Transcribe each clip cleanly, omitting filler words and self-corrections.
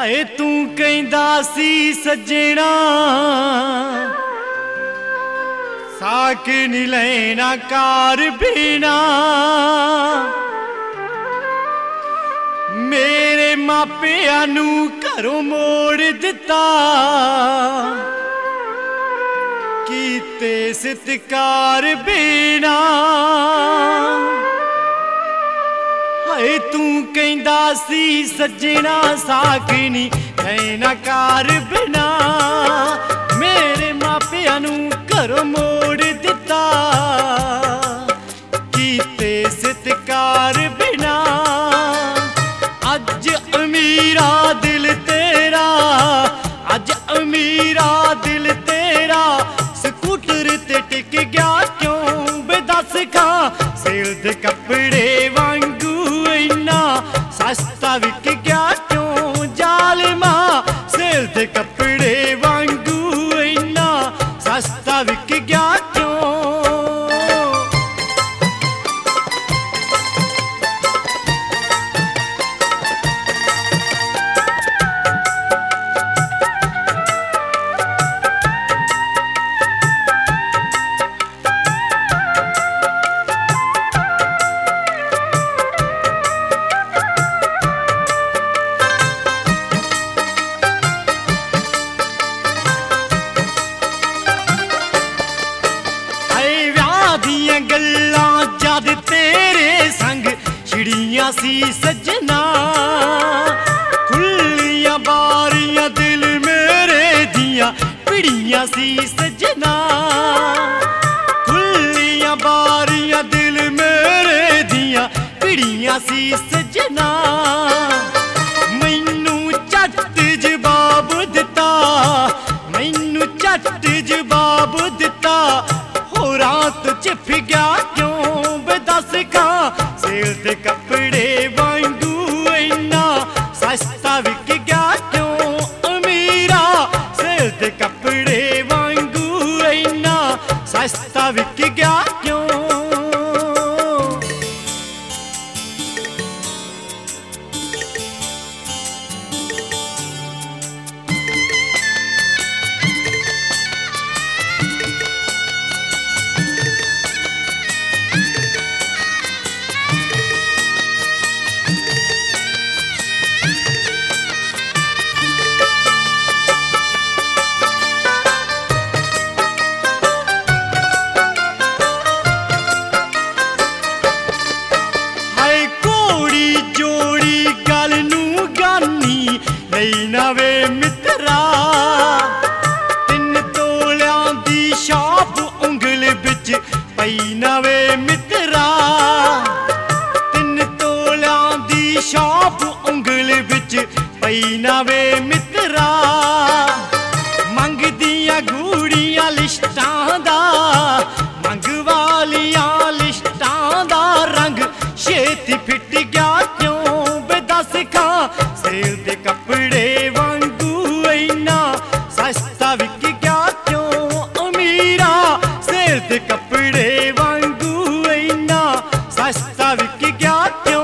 ਹਾਏ ਤੂੰ ਕਹਿੰਦਾ ਸੀ ਸੱਜਣਾ ਸਾਕ ਨੀ ਲੈਣਾ ਕਾਰ ਬਿਨਾ ਮੇਰੇ ਮਾਪਿਆਂ ਨੂੰ ਘਰੋਂ ਮੋੜ ਦਿੱਤਾ ਕੀਤੇ ਸਤਿਕਾਰ ਬਿਨਾ ਹਾਏ ਤੂੰ ਕਹਿੰਦਾ ਸੀ ਸੱਜਣਾ ਸਾਕ ਨੀ ਲੈਣਾ ਕਾਰ ਬਿਨਾ ਮੇਰੇ ਮਾਪਿਆਂ ਨੂੰ ਘਰੋਂ ਮੋੜ ਦਿੱਤਾ ਕੀਤੇ ਸਤਿਕਾਰ ਬਿਨਾ ਅੱਜ ਅਮੀਰਾ ਦਿਲ ਤੇਰਾ ਅੱਜ ਅਮੀਰਾ ਦਿਲ ਤੇਰਾ ਸਕੂਟਰ ਤੇ ਟਿਕ ਗਿਆ ਕਿਉਂ ਬੇ ਦੱਸ ਖਾਂ ਸੇਲ ਦੇ ਕੱਪੜੇ ਵਾਂਗੂ ਇੰਨਾ ਸਸਤਾ ਵਿਕ ਗਿਆ ਕਿਉਂ ਜ਼ਾਲਿਮਾ ਸੇਲ ਦੇ ਕੱਪੜੇ ਵਾਂਗੂ ਇੰਨਾ ਸਸਤਾ ਵਿਕ ਗਿਆ ਕਿਉਂ ਗੱਲਾਂ ਜਦ ਤੇਰੇ ਸੰਗ ਛਿੜੀਆਂ ਸੀ ਸੱਜਣਾ ਖੁੱਲੀਆਂ ਬਾਰੀਆਂ ਦਿਲ ਮੇਰੇ ਦੀਆਂ ਪਿੜੀਆਂ ਸੀ ਸੱਜਣਾ ਖੁੱਲੀਆਂ ਬਾਰੀਆਂ ਦਿਲ ਮੇਰੇ ਦੀਆਂ ਪਿੜੀਆਂ ਸੀ ਸੱਜਣਾ ਮੈਨੂੰ ਝੱਟ ਜਵਾਬ ਦਿੱਤਾ ਮੈਨੂੰ ਝੱਟ ਜਵਾਬ ਦਿੱਤਾ ਰਾਤ ਚ ਗਿਆ ਕਿਉਂ ਬੇ ਦੱਸ ਖਾਂ ਸੇਲ ਦੇ ਕੱਪੜੇ ਵਾਂਗੂ ਇੰਨਾ ਸਸਤਾ ਵਿਕ ਗਿਆ ਕਿਉਂ ਅਮੀਰਾ ਸੇਲ ਦੇ ਕੱਪੜੇ ਵਾਂਗੂ ਇੰਨਾ ਸਸਤਾ ਵਿਕ ਗਿਆ ਕਿਉਂ ਨਵੇਂ ਮਿੱਤਰਾ 3 ਤੋਲਿਆਂ ਦੀ ਛਾਪ ਉਂਗਲ ਵਿੱਚ ਪਈ ਨਵੇਂ ਮਿੱਤਰਾ 3 ਤੋਲਿਆਂ ਦੀ ਛਾਪ ਉਂਗਲ ਵਿੱਚ ਪਈ ਨਵੇਂ ਮਿੱਤਰਾ ਮੰਗਦੀਆਂ ਗੂੜੀਆਂ ਲਿਸਟਾਂ ਦਾ ਮੰਗ ਵਾਲੀਆਂ ਲਿਸਟਾਂ ਦਾ ਰੰਗ ਛੇਤੀ ਫਿੱਟ ਗਿਆ ਕਿਉਂ ਬੇ ਦੱਸ ਖਾਂ ਸੇਲ ਦੇ ਕੱਪੜੇ ਵਾਂਗੂ ਇੰਨਾ ਸਸਤਾ ਵਿਕ ਗਿਆ ਕਿਉਂ ਅਮੀਰਾ ਸੇਲ ਦੇ ਕੱਪੜੇ ਵਾਂਗੂ ਇੰਨਾ ਸਸਤਾ ਵਿਕ ਗਿਆ ਕਿਉਂ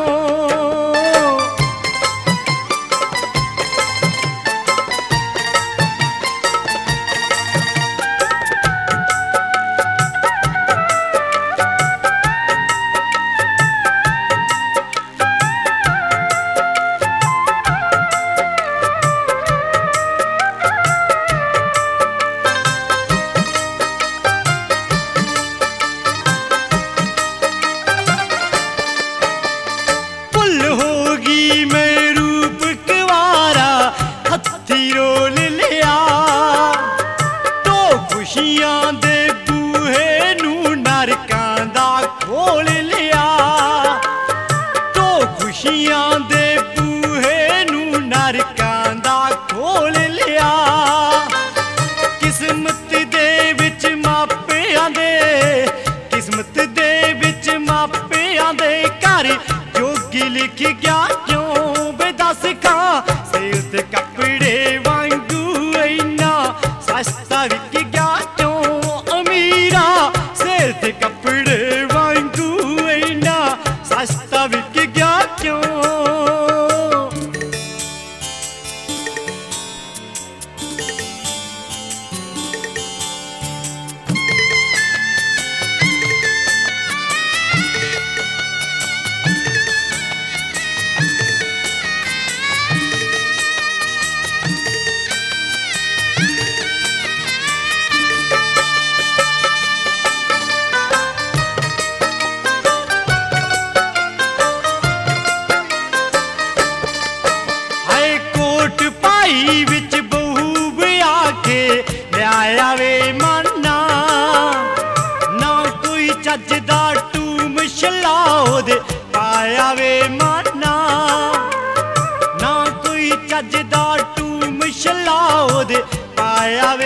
ਆਇਆ ਵੇ